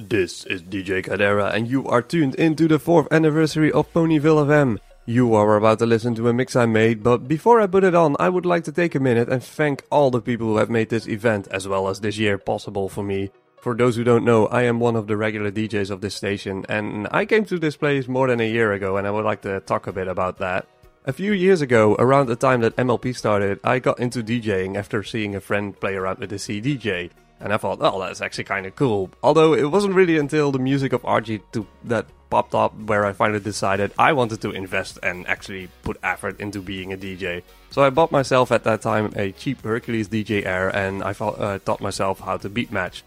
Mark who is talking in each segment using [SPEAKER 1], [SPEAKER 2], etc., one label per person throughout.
[SPEAKER 1] This is DJ Cadera, and you are tuned into the 4th anniversary of Ponyville FM. You are about to listen to a mix I made, but before I put it on, I would like to take a minute and thank all the people who have made this event, as well as this year, possible for me. For those who don't know, I am one of the regular DJs of this station, and I came to this place more than a year ago, and I would like to talk a bit about that. A few years ago, around the time that MLP started, I got into DJing after seeing a friend play around with the CDJ. And I thought, oh, that's actually kind of cool. Although it wasn't really until the music of Archie that popped up where I finally decided I wanted to invest and actually put effort into being a DJ. So I bought myself at that time a cheap Hercules DJ Air, and I taught myself how to beat match.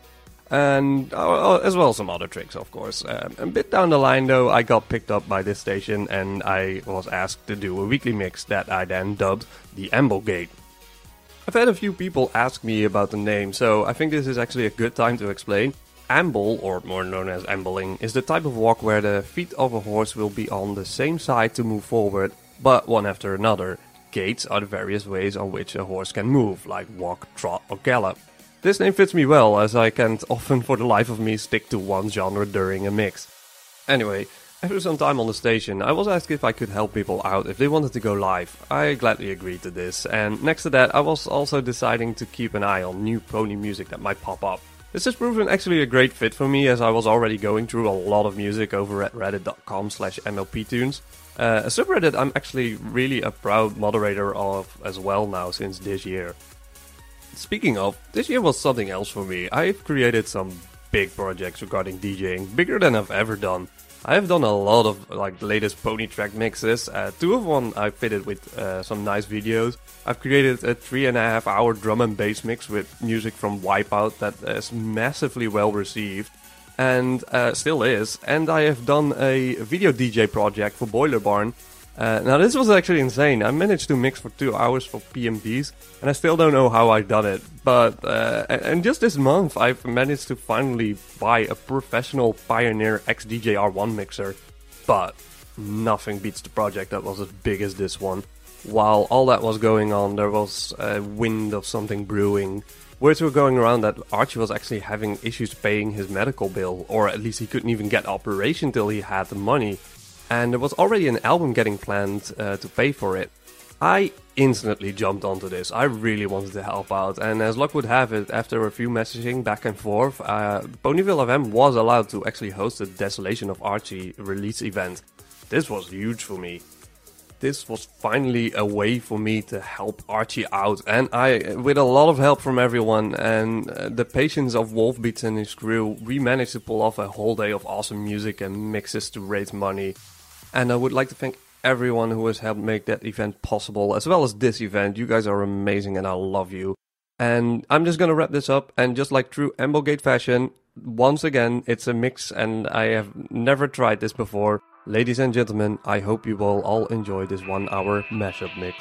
[SPEAKER 1] And as well as some other tricks, of course. A bit down the line though, I got picked up by this station and I was asked to do a weekly mix that I then dubbed the Amblegate. I've had a few people ask me about the name, so I think this is actually a good time to explain. Amble, or more known as ambling, is the type of walk where the feet of a horse will be on the same side to move forward, but one after another. Gates are the various ways on which a horse can move, like walk, trot or gallop. This name fits me well, as I can't often for the life of me stick to one genre during a mix. Anyway, after some time on the station, I was asked if I could help people out if they wanted to go live. I gladly agreed to this, and next to that I was also deciding to keep an eye on new pony music that might pop up. This has proven actually a great fit for me, as I was already going through a lot of music over at reddit.com/MLPtunes. A subreddit I'm actually really a proud moderator of as well now since this year. Speaking of, this year was something else for me. I've created some big projects regarding DJing, bigger than I've ever done. I have done a lot of latest pony track mixes. Two of one I fitted with some nice videos. I've created a 3.5 hour drum and bass mix with music from Wipeout that is massively well received and still is. And I have done a video DJ project for Boiler Barn. Now this was actually insane. I managed to mix for 2 hours for PMPs and I still don't know how I done it. But and just this month I've managed to finally buy a professional Pioneer XDJ-R1 mixer. But nothing beats the project that was as big as this one. While all that was going on, there was a wind of something brewing. Words were going around that Archie was actually having issues paying his medical bill, or at least he couldn't even get operation till he had the money. And there was already an album getting planned to pay for it. I instantly jumped onto this. I really wanted to help out, and as luck would have it, after a few messaging back and forth, Ponyville FM was allowed to actually host the Desolation of Archie release event. This was huge for me. This was finally a way for me to help Archie out, and with a lot of help from everyone and the patience of Wolfbeats and his crew, we managed to pull off a whole day of awesome music and mixes to raise money. And I would like to thank everyone who has helped make that event possible, as well as this event. You guys are amazing and I love you. And I'm just gonna wrap this up, and just like true Amblegate fashion, once again, it's a mix and I have never tried this before. Ladies and gentlemen, I hope you will all enjoy this 1 hour mashup mix.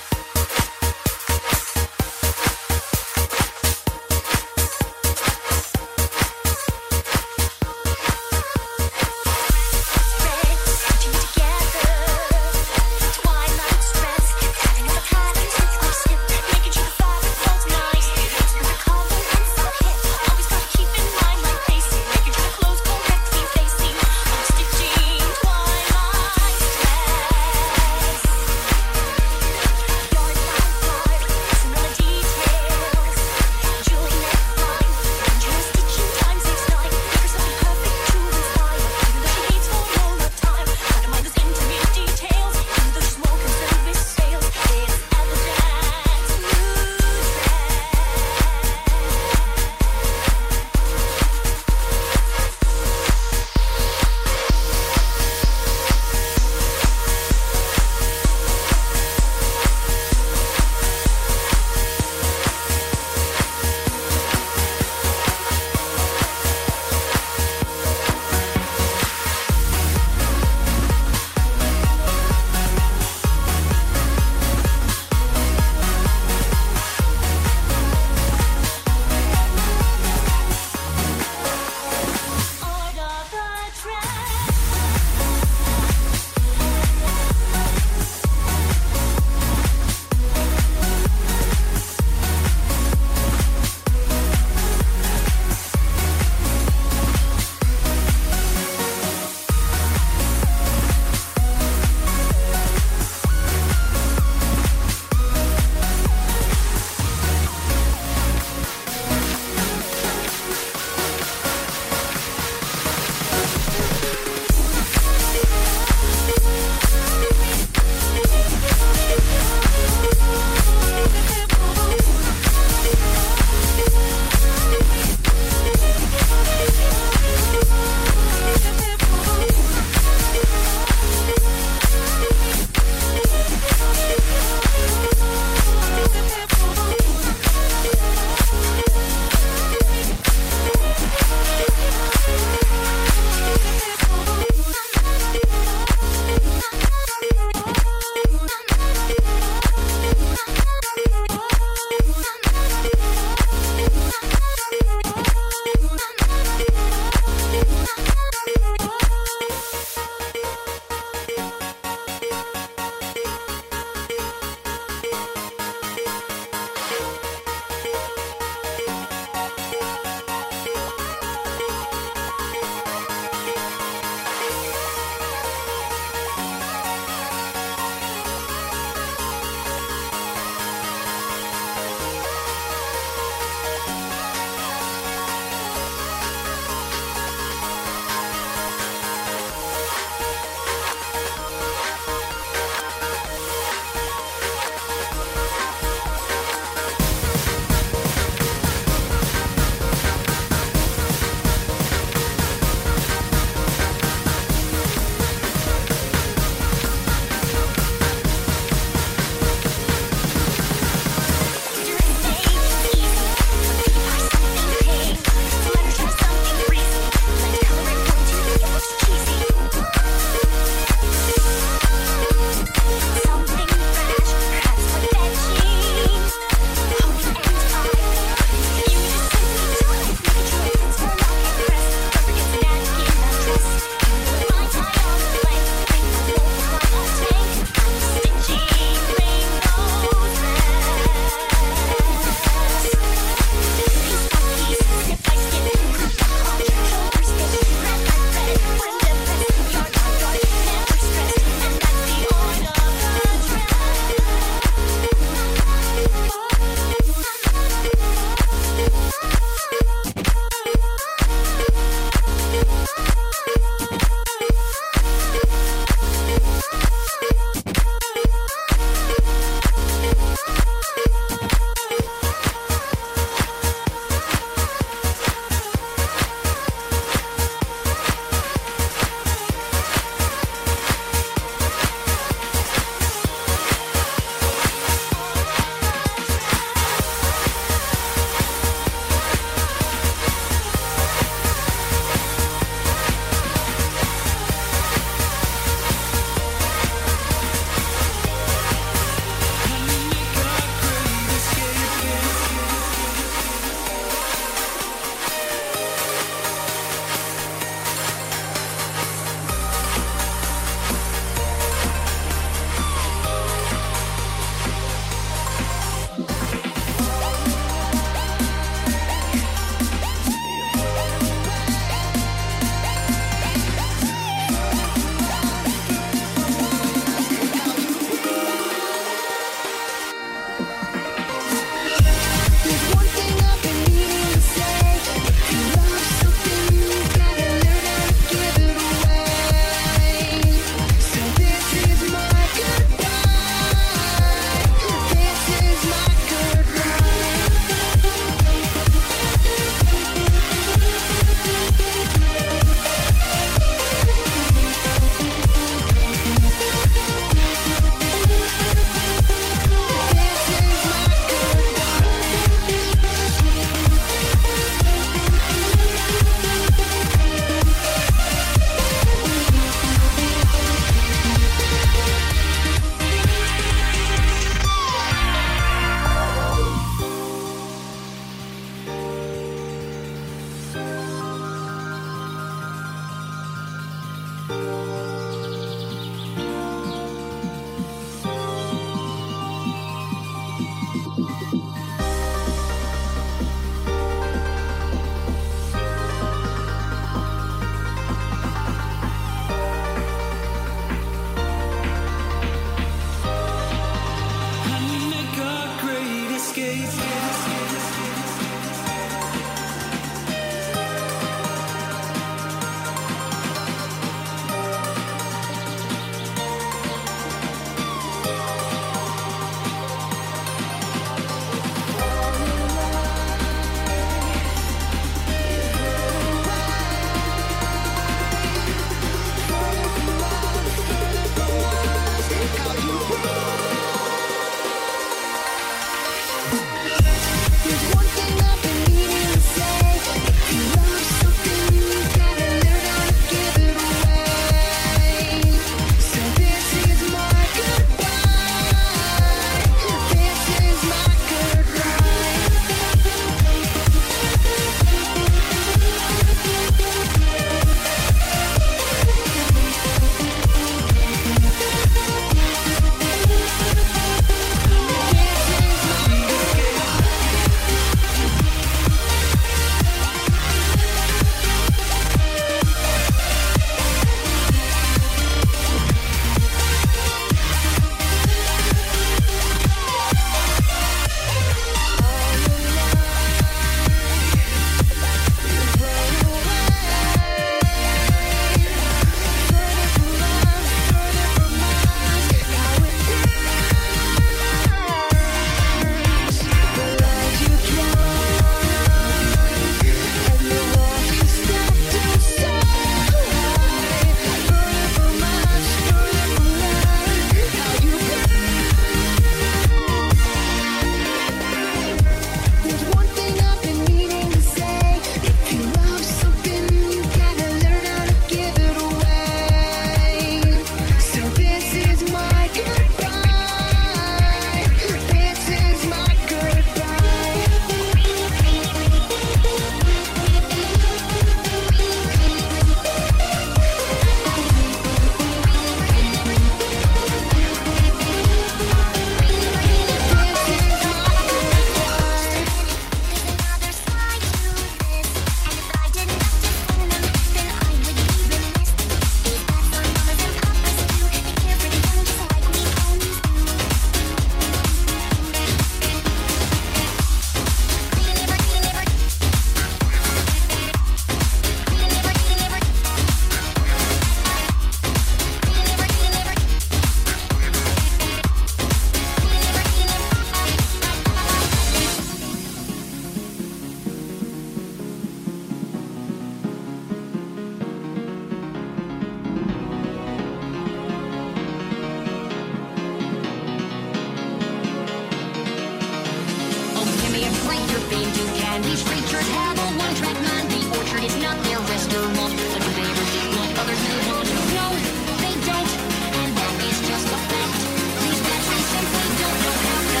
[SPEAKER 2] free your fame to candy streeters have a one-track mind. The Orchard is not their restaurant. Do they ever get what others move on? No, they don't, and that is just a fact. These cats, they simply don't know how to.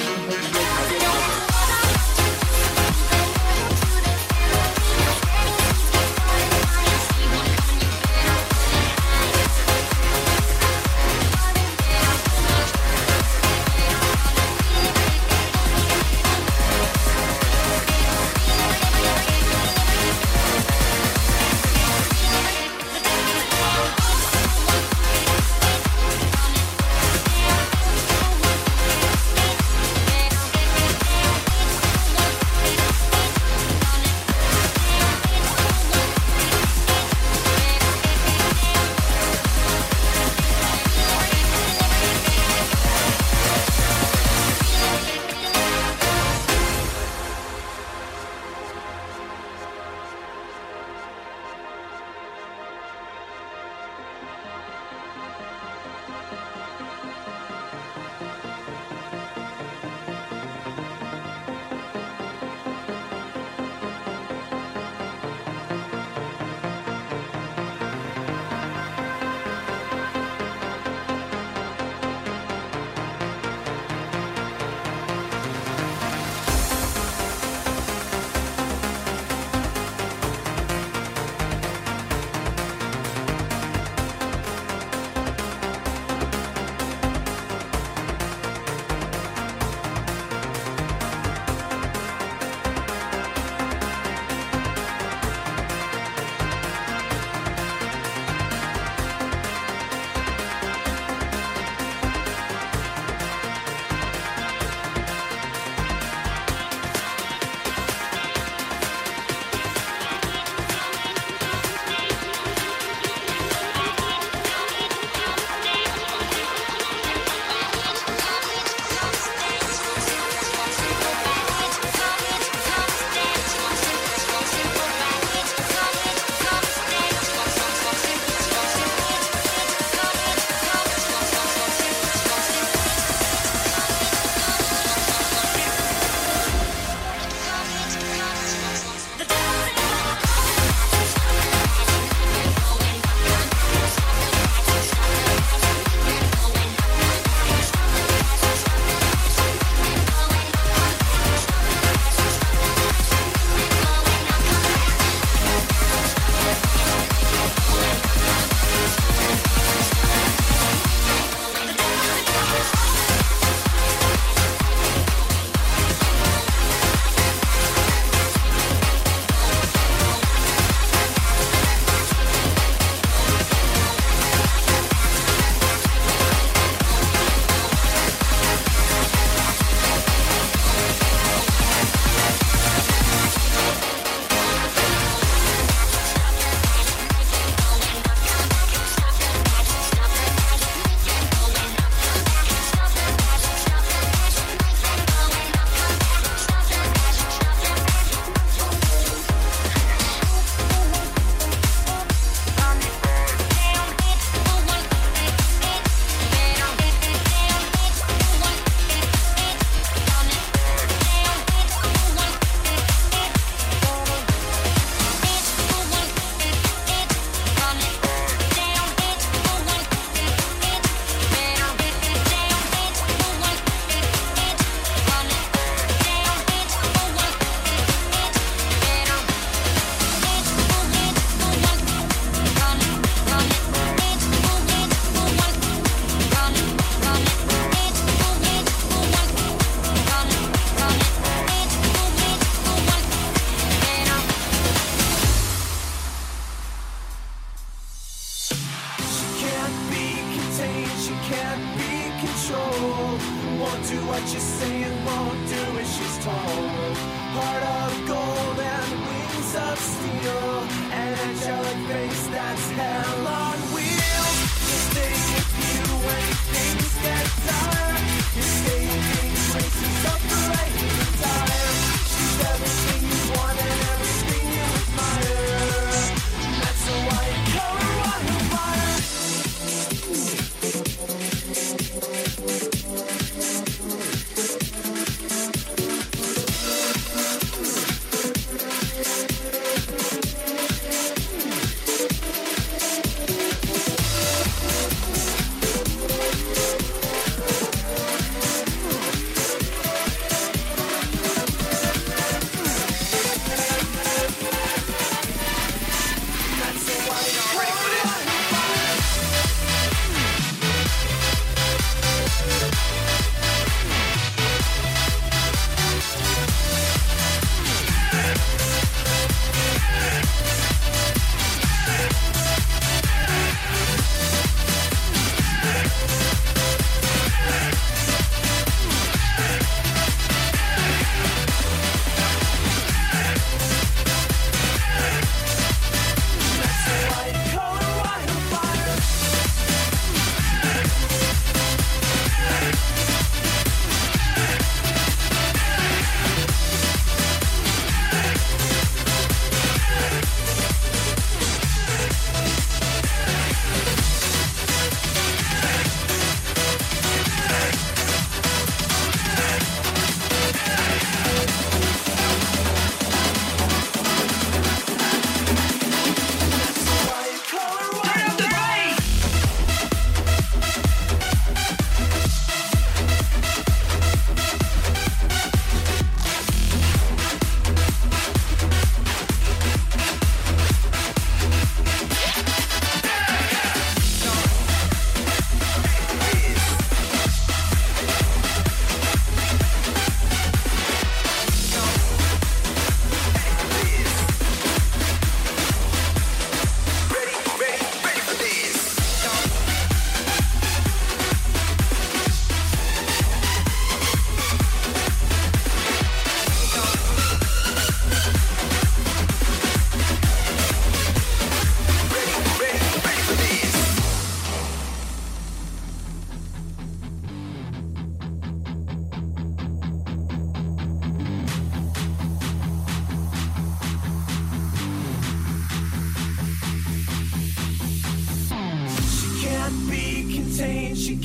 [SPEAKER 3] what you say and won't do as she's told. Heart of gold and wings of steel, an angelic face that's hell on wheels. You stay with you when things get dark. You stay in things places up the right time. She's everything you want and everything you admire. That's a white color wildfire.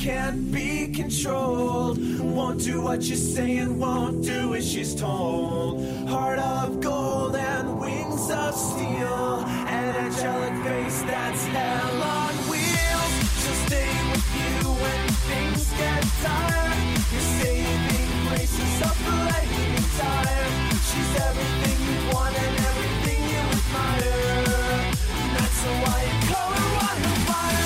[SPEAKER 3] can't be controlled. Won't do what you say and won't do as she's told. Heart of gold and wings of steel, an angelic face that's hell on wheels. She'll stay with you when things get tired. Your saving grace is a flaming tire. She's everything you want and everything you admire. That's why you call her wildfire.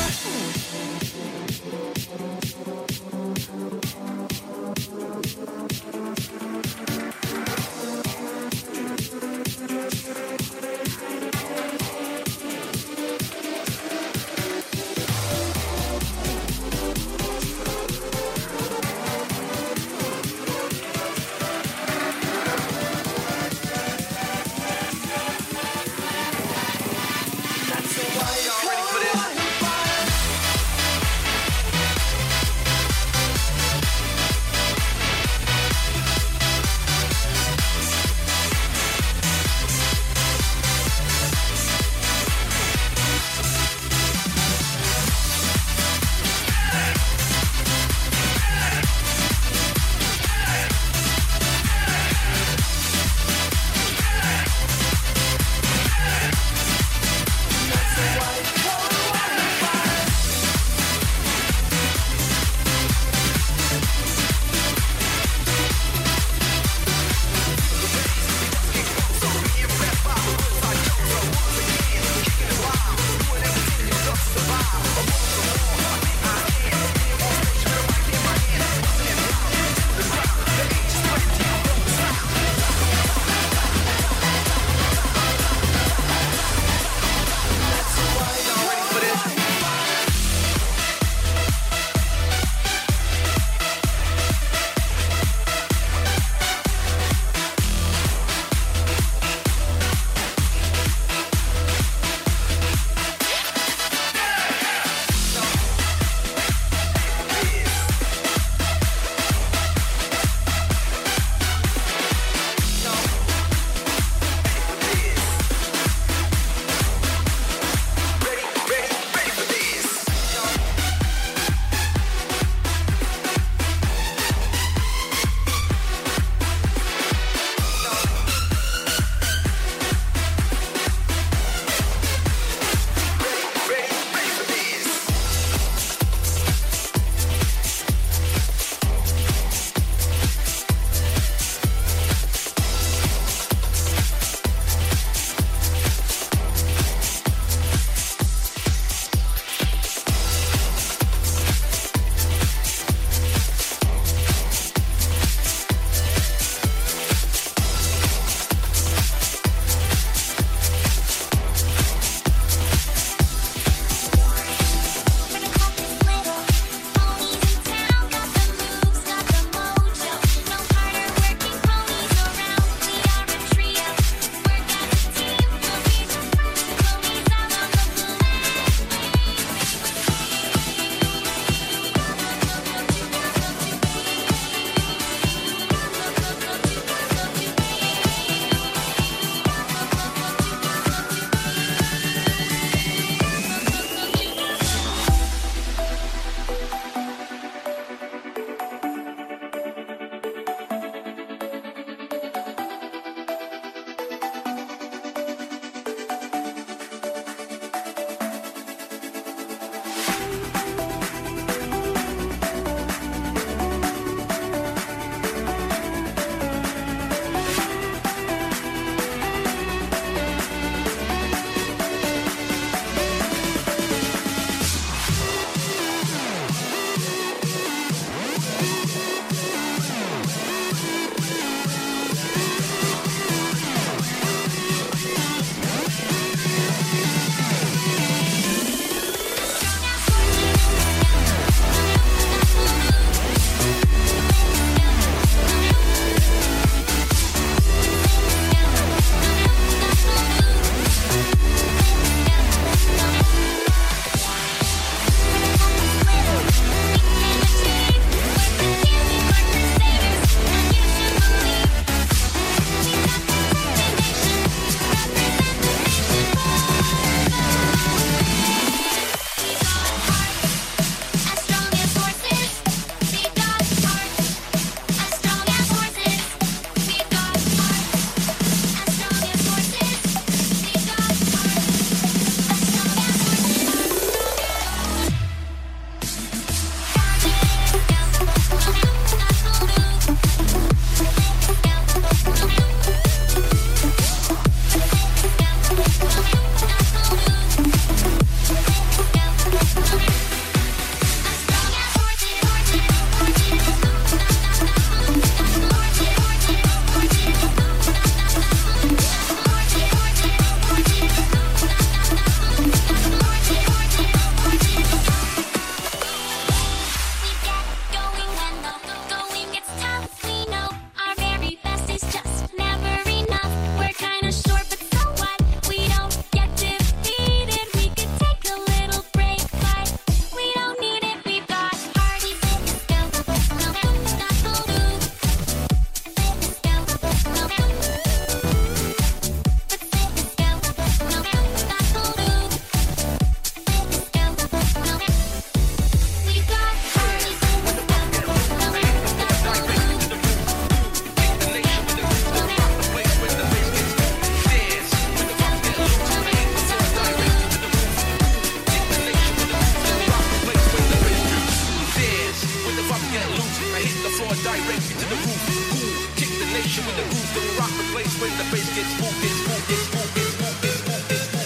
[SPEAKER 4] direct you to the roof. Cool, kick the nation with the groove. Then we rock the place when the bass gets moved, gets moved, gets moved, gets moved, gets moved, gets moved.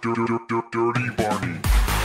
[SPEAKER 5] Dirty Barney.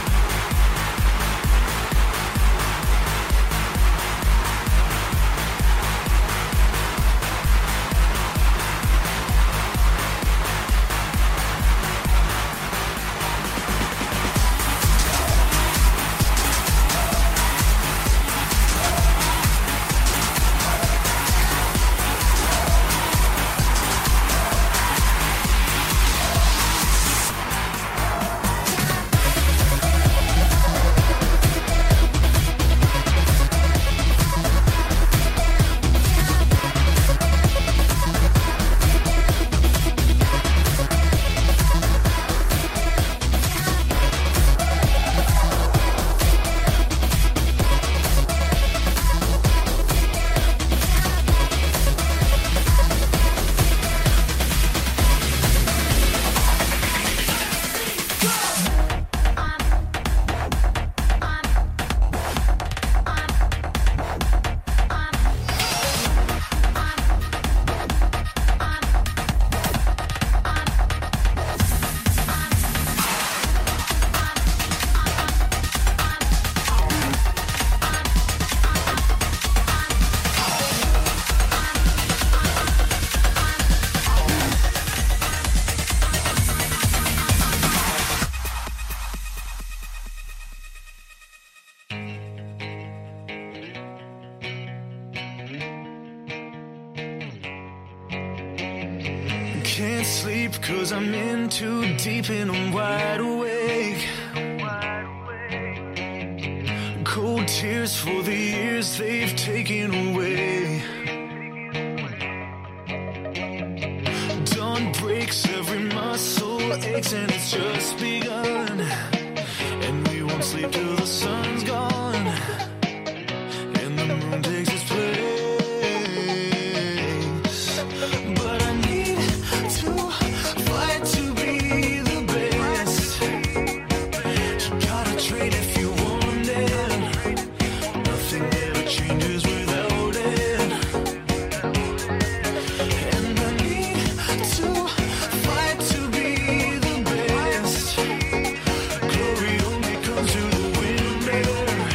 [SPEAKER 3] Can't sleep 'cause I'm in too deep and I'm wide awake. Cold tears for the years they've taken away. Dawn breaks, every muscle aches, and it's just begun. And we won't sleep till the sun's gone and the moon takes its place. But I need to fight to be the best. You gotta train if you want it. Nothing ever changes without it. And I need to fight to be the best. Glory only comes to the winner.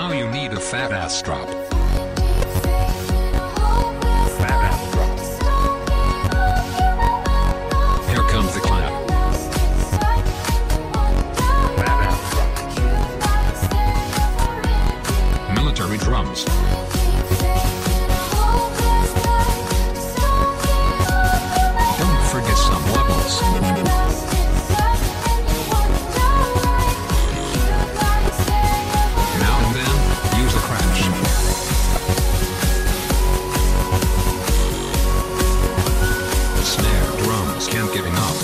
[SPEAKER 5] Now you need a fat ass drop.
[SPEAKER 6] Fat ass drop.
[SPEAKER 5] Here comes the clap.
[SPEAKER 6] Fat ass drop.
[SPEAKER 5] Military drums. Don't forget some wobbles. Now and then, use a crash. Snare drums can't giving up.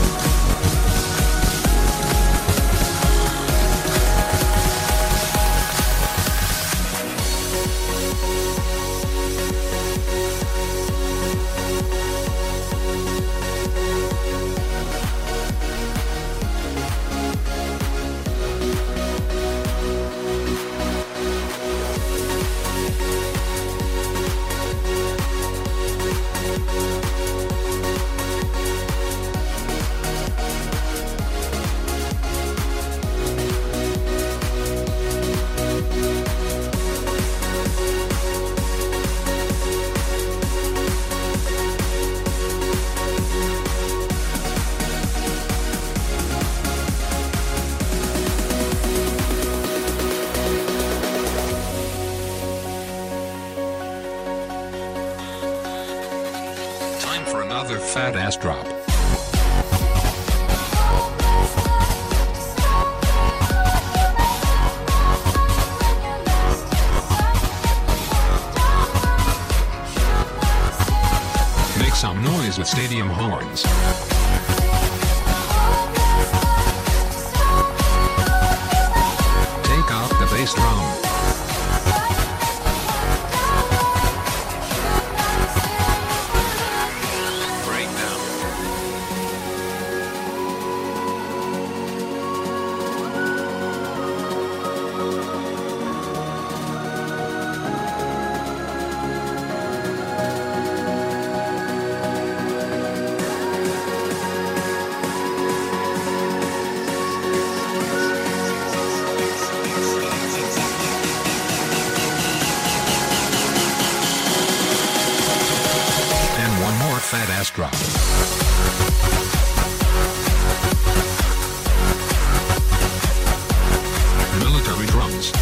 [SPEAKER 5] Time for another fat ass drop. Make some noise with stadium horns. Take out the bass drum. Breakdown. And one more fat ass drop. Military drums.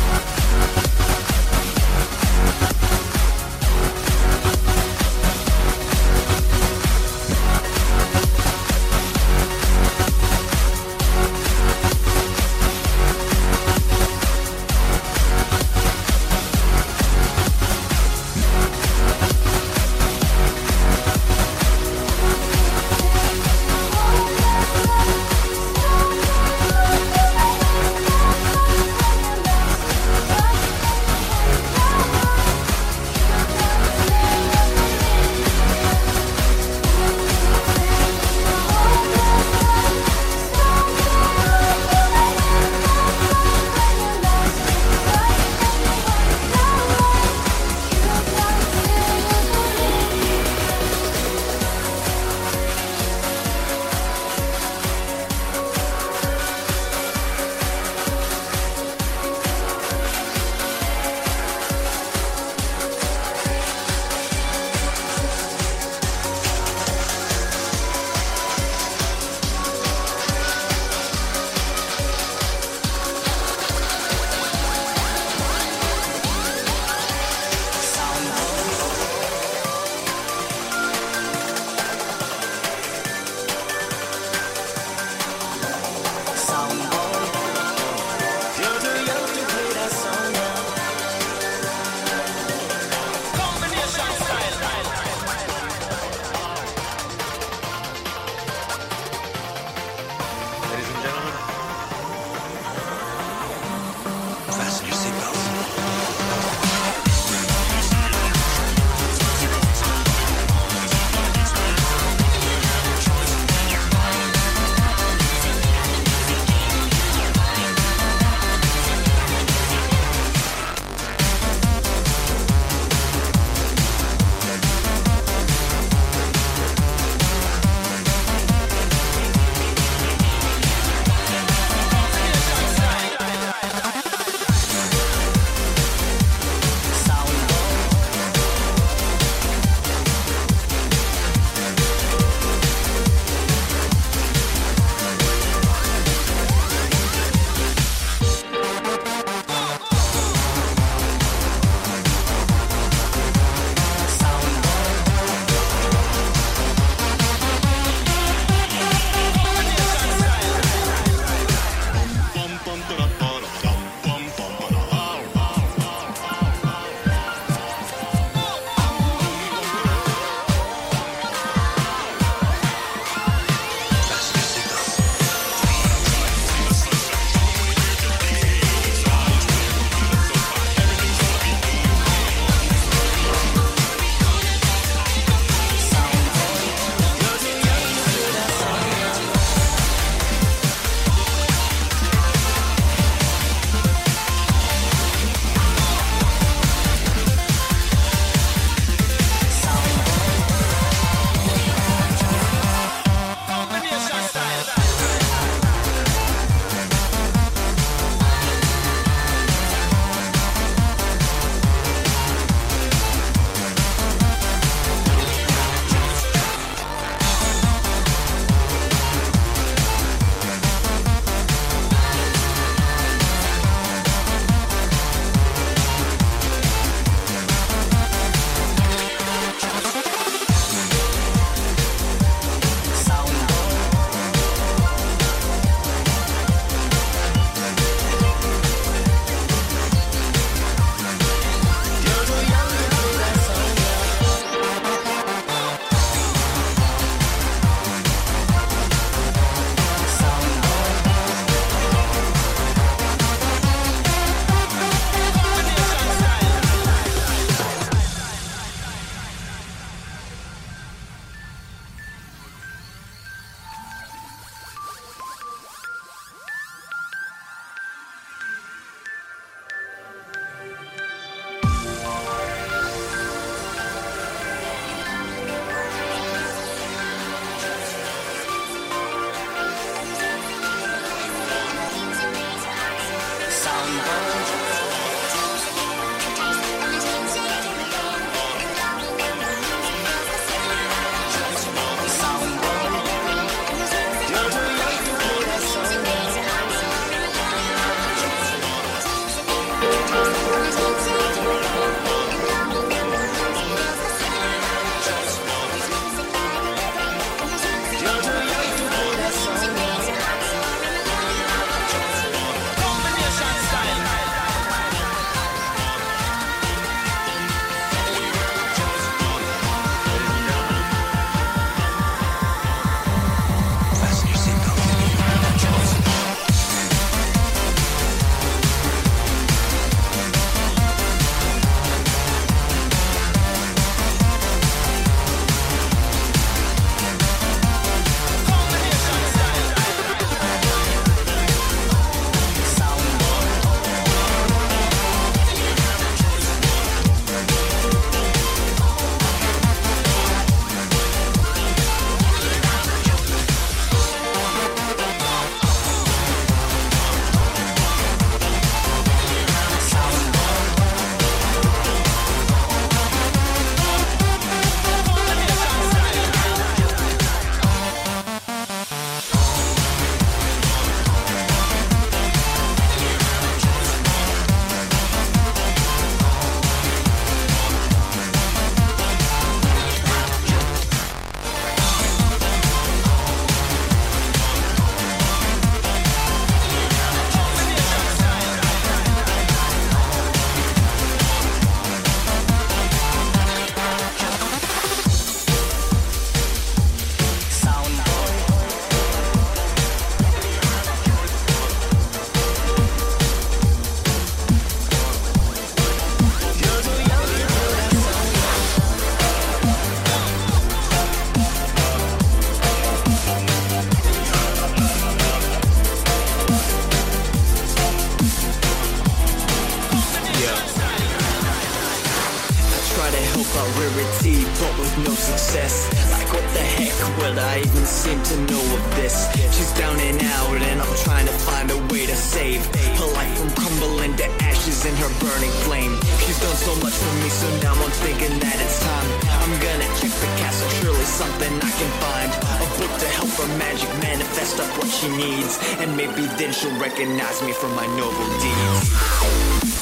[SPEAKER 3] about rarity, but with no success. Like what the heck would I even seem to know of this? She's down and out and I'm trying to find a way to save her life from crumbling to ashes in her burning flame. She's done so much for me, so now I'm thinking that it's time. I'm gonna check the castle, surely something I can find. A book to help her magic manifest up what she needs, and maybe then she'll recognize me for my noble deeds.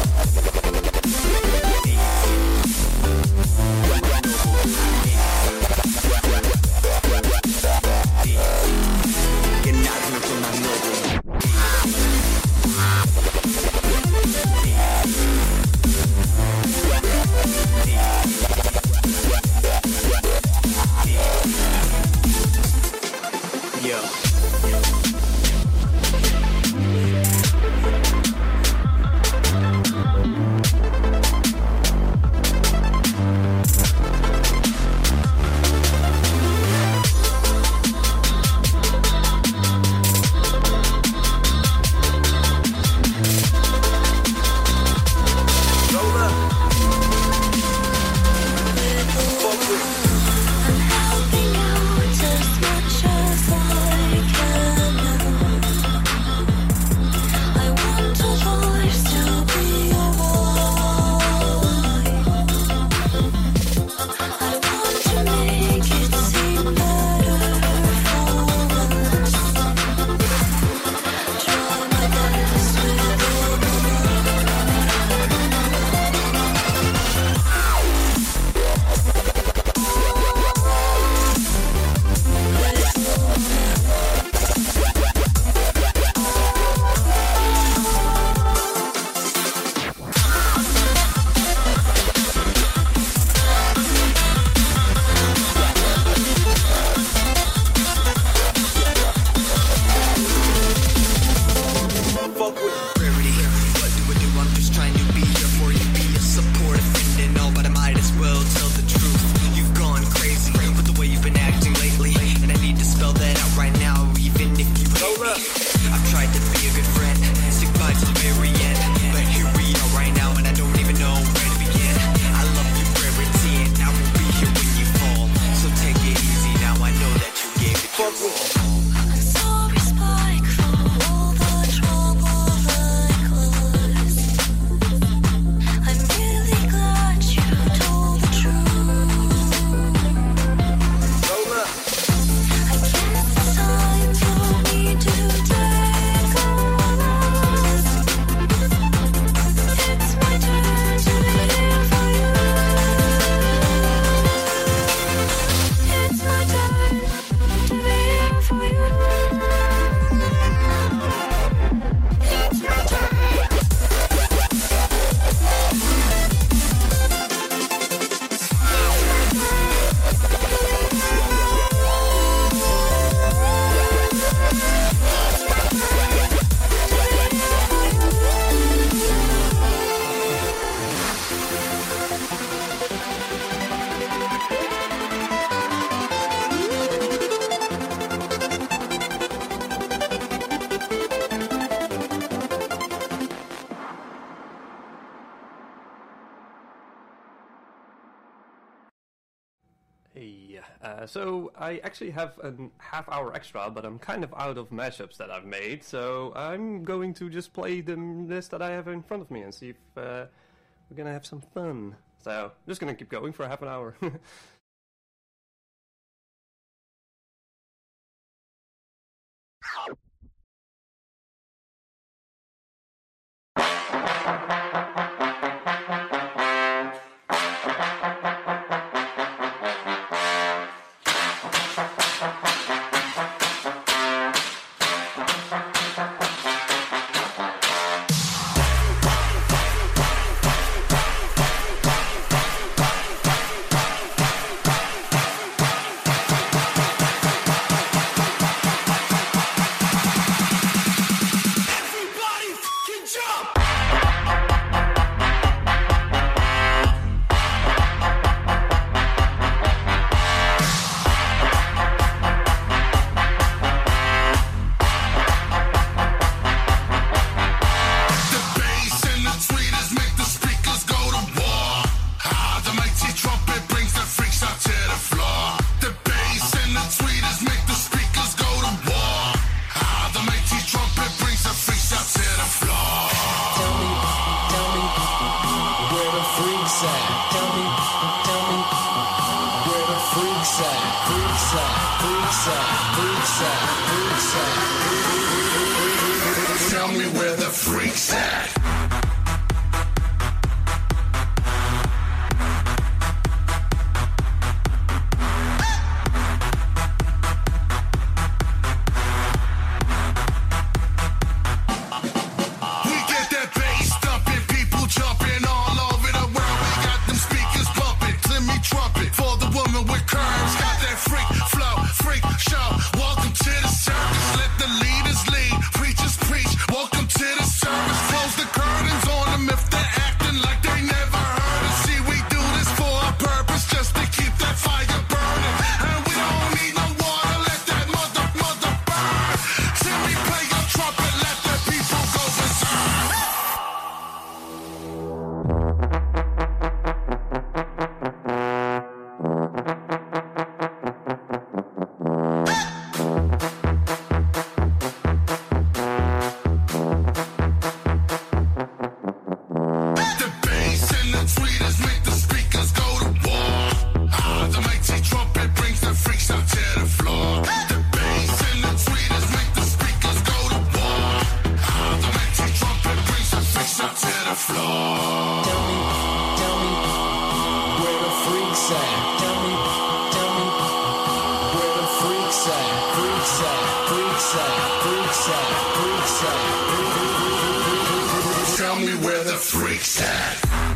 [SPEAKER 1] So I actually have a half hour extra, but I'm kind of out of mashups that I've made, so I'm going to just play the list that I have in front of me and see if we're gonna have some fun. So I'm just gonna keep going for half an hour.
[SPEAKER 3] the floor. Tell me where the freaks at. Tell me where the freaks at. Freaks at, freaks at, freaks at, freaks at. Tell me where the freaks at.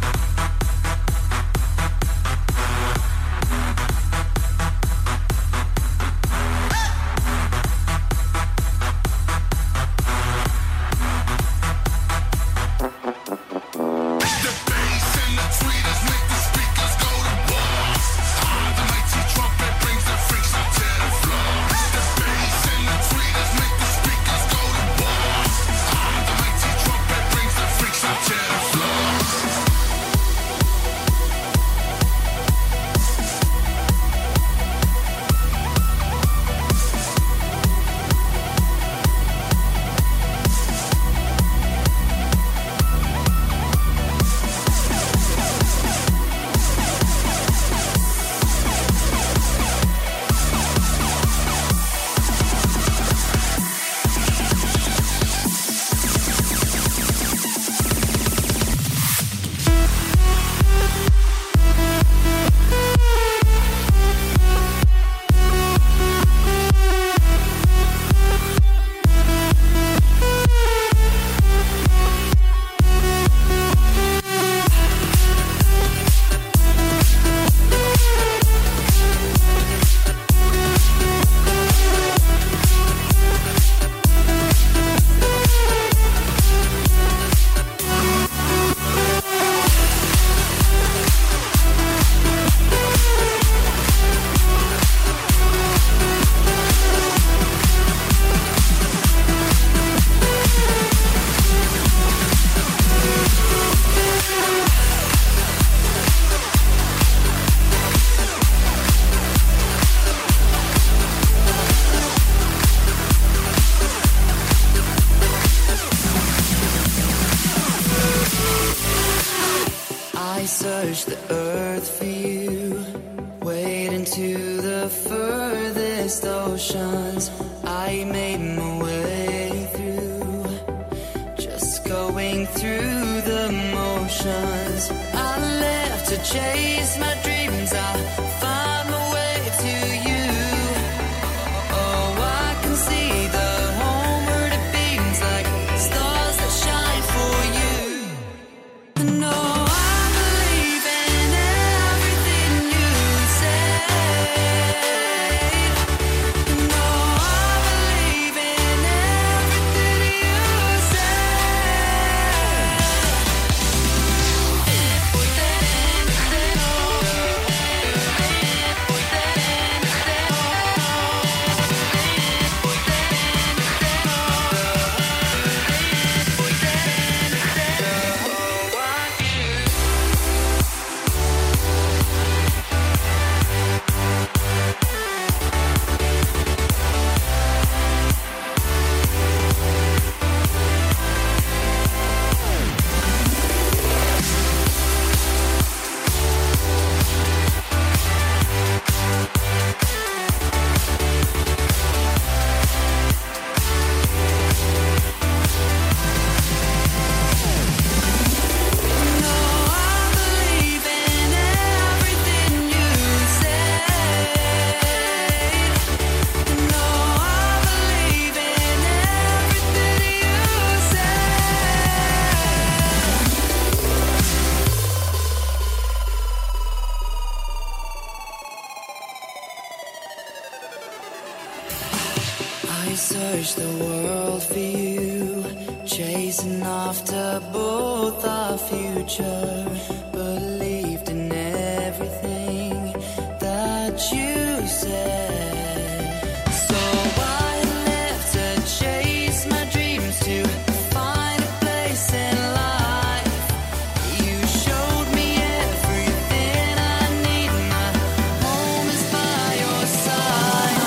[SPEAKER 7] search the earth for you, wade into the furthest oceans. I made my way through, just going through the motions. I left to chase my dreams, I find my way to you. Oh, I can see the homeward beams like stars that shine for you. No, I believe in everything you say. No, I believe in everything you say. I searched the world for you, chasing after both our future. Believed in everything that you said. So I left to chase my dreams, to find a place in life. You showed me everything I need. My home is by your side.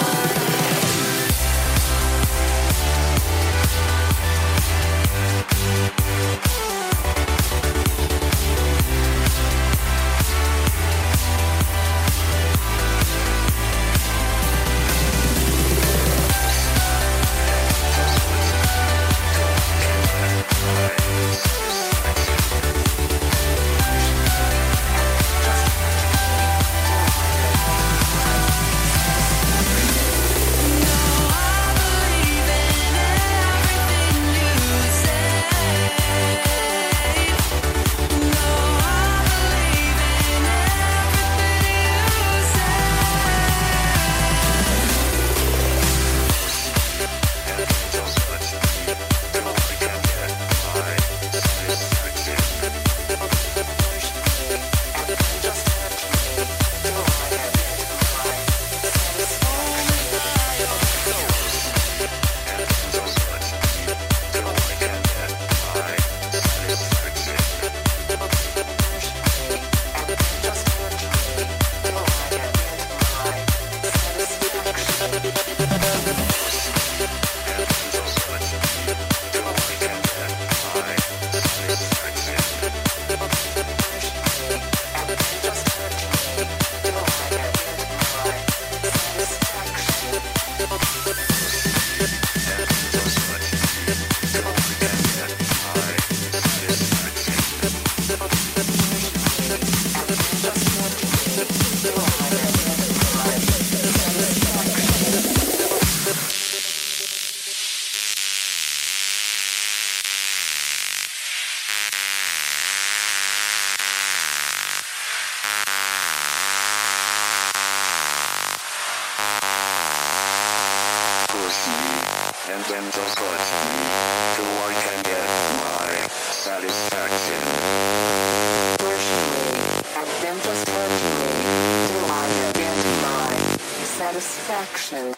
[SPEAKER 8] then just touch me till I can get my satisfaction.
[SPEAKER 9] Push me, and then just touch me till I can get my satisfaction.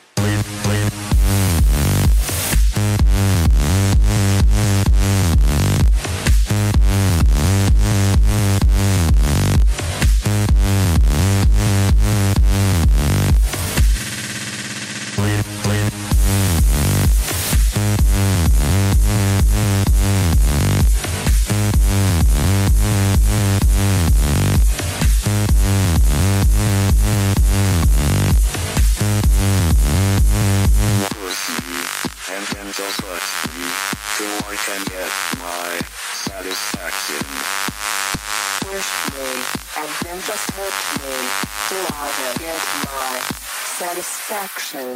[SPEAKER 9] Satisfaction.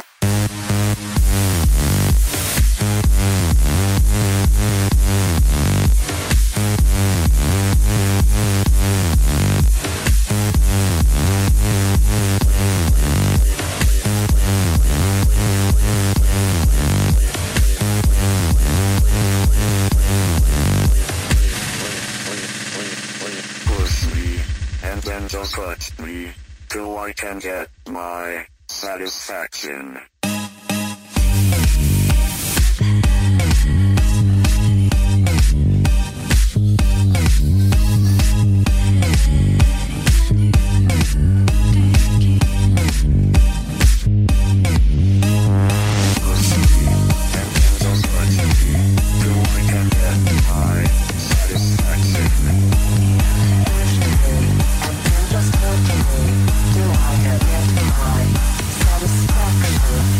[SPEAKER 8] Push me, and then just touch me till I can get my satisfaction.
[SPEAKER 9] Satisfaction.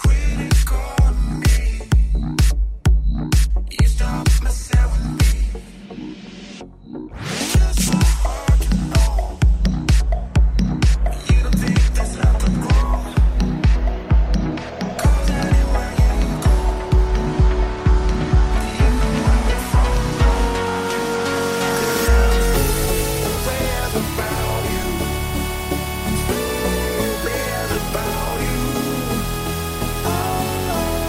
[SPEAKER 3] About you, all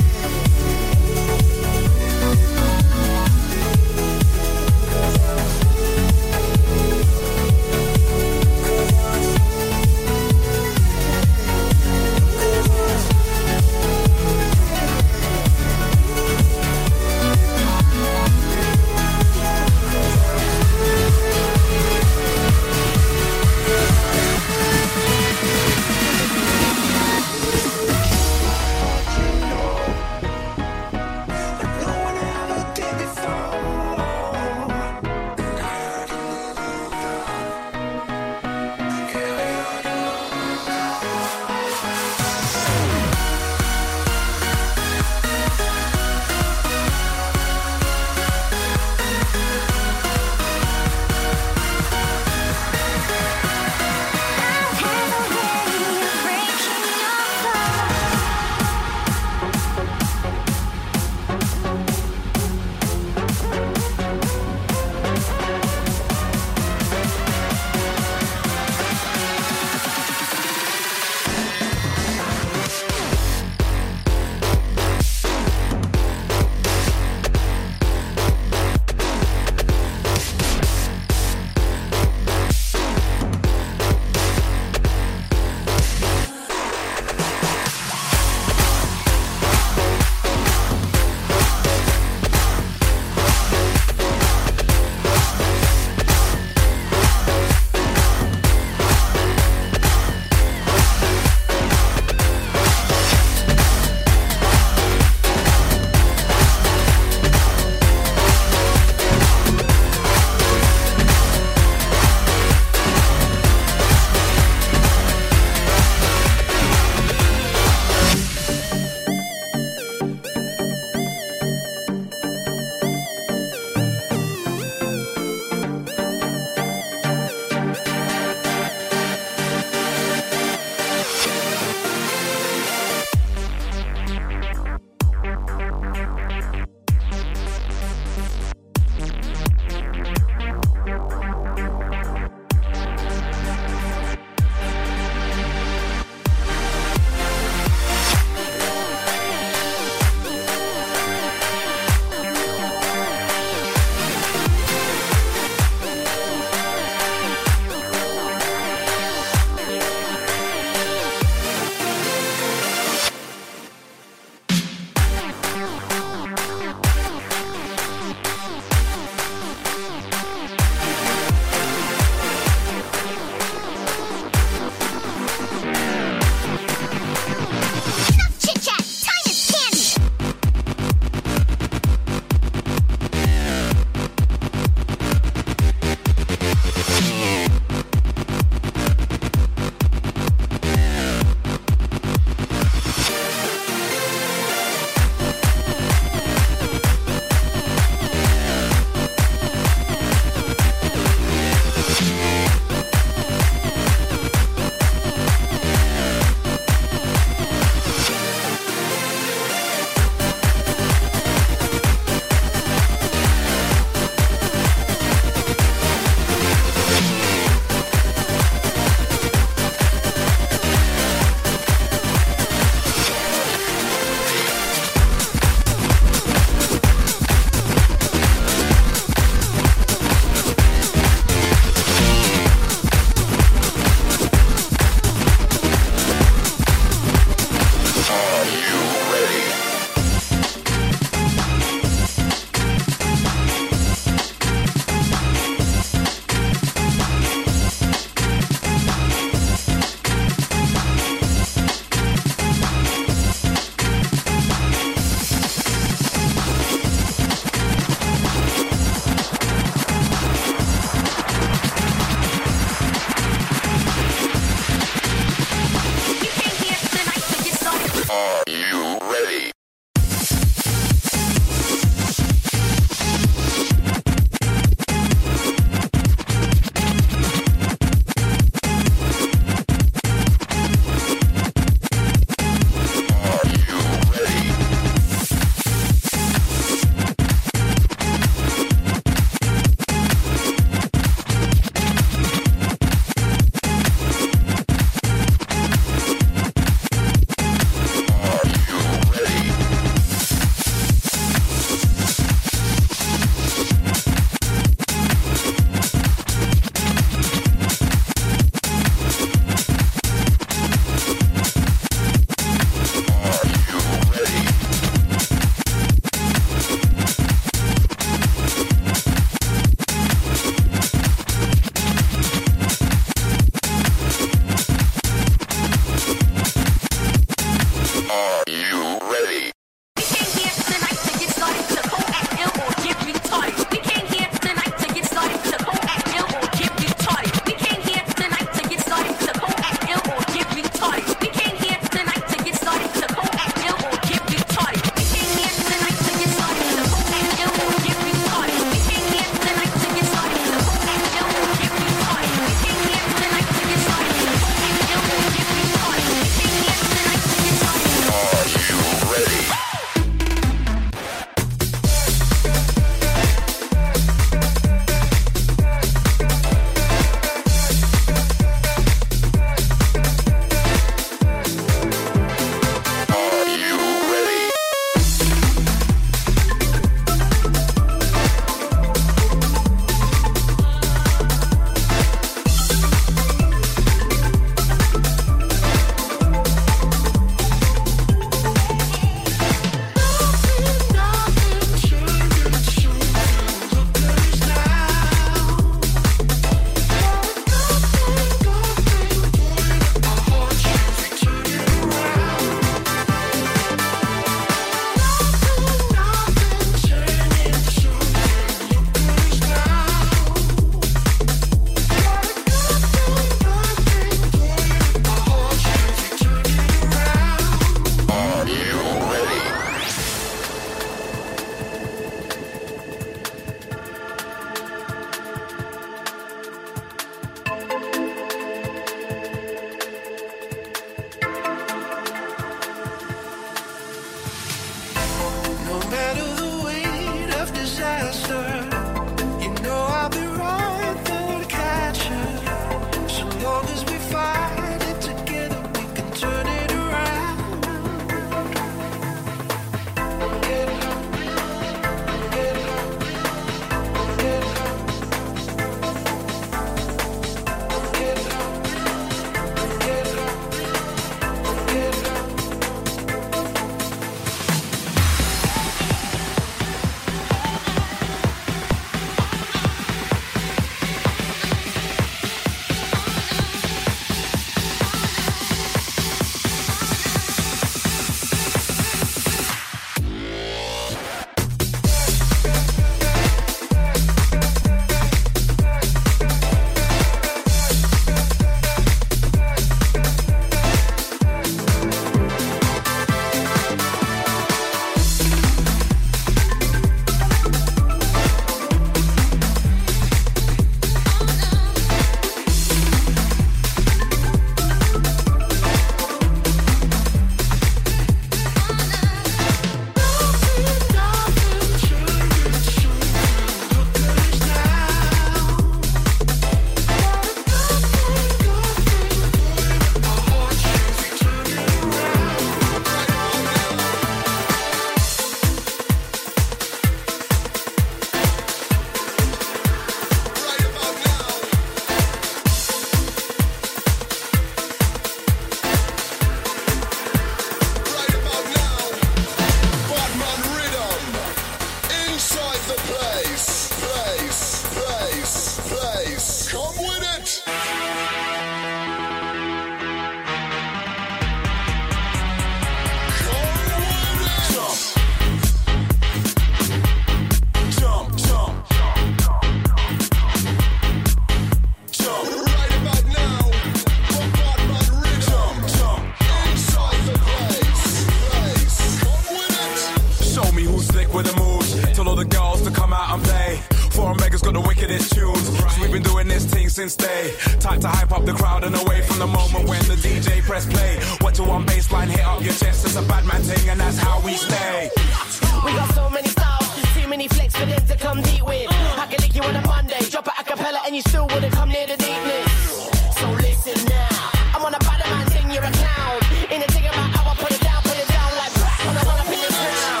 [SPEAKER 10] been doing this thing since day. Time to hype up the crowd and away from the moment when the DJ press play. Watch a one bass line hit up your chest. It's a bad man thing and that's how we stay.
[SPEAKER 11] We got so many styles, too many flicks for them to come deep with. I can lick you on a Monday, drop it a cappella and you still wouldn't come near the deepness. So listen now, I'm on a bad man thing, you're a clown. In a dig about how I put it down like crack when I run up in this town.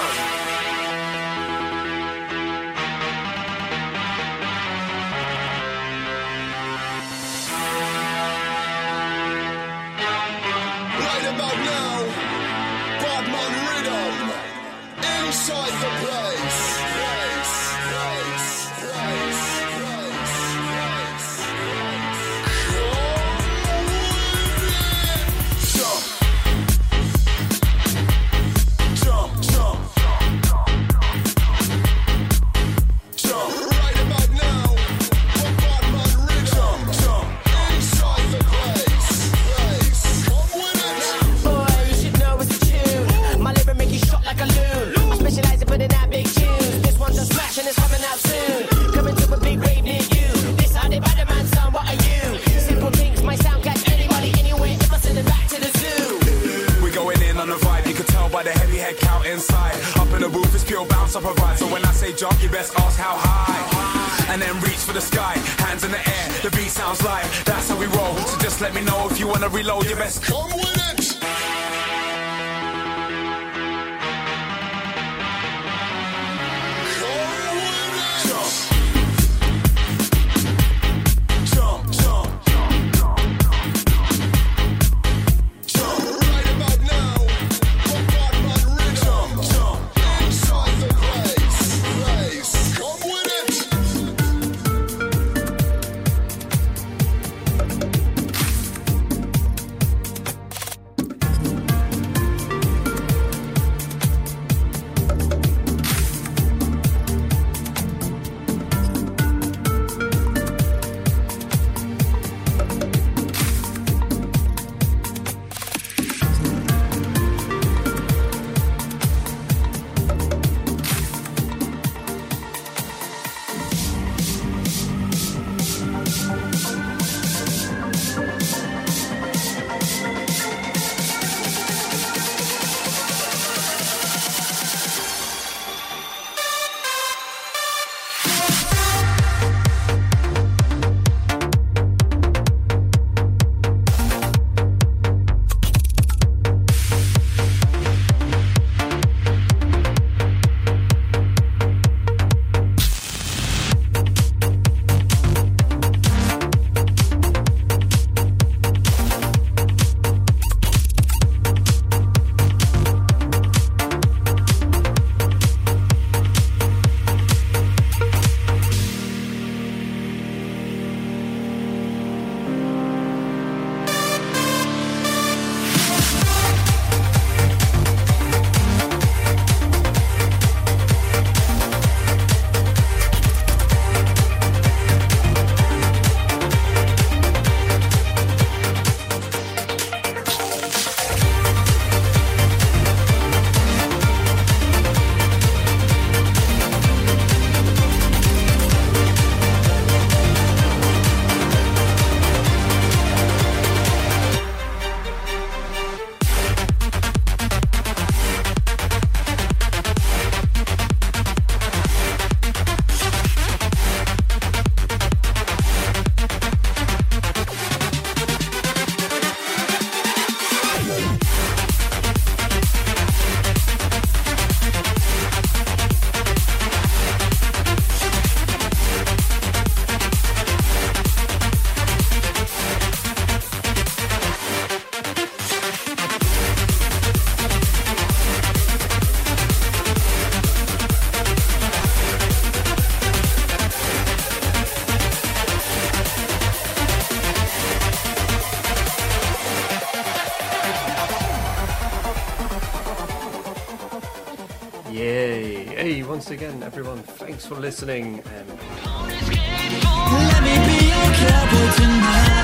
[SPEAKER 3] Right about now, Badman Rhythm, inside the place.
[SPEAKER 10] I provide. So when I say jump, you best ask how high. And then reach for the sky, hands in the air, the beat sounds live. That's how we roll, so just let me know if you wanna reload. You best come with it.
[SPEAKER 1] Yay! Hey, once again, everyone, thanks for listening.
[SPEAKER 12] Let me be your cowboy tonight.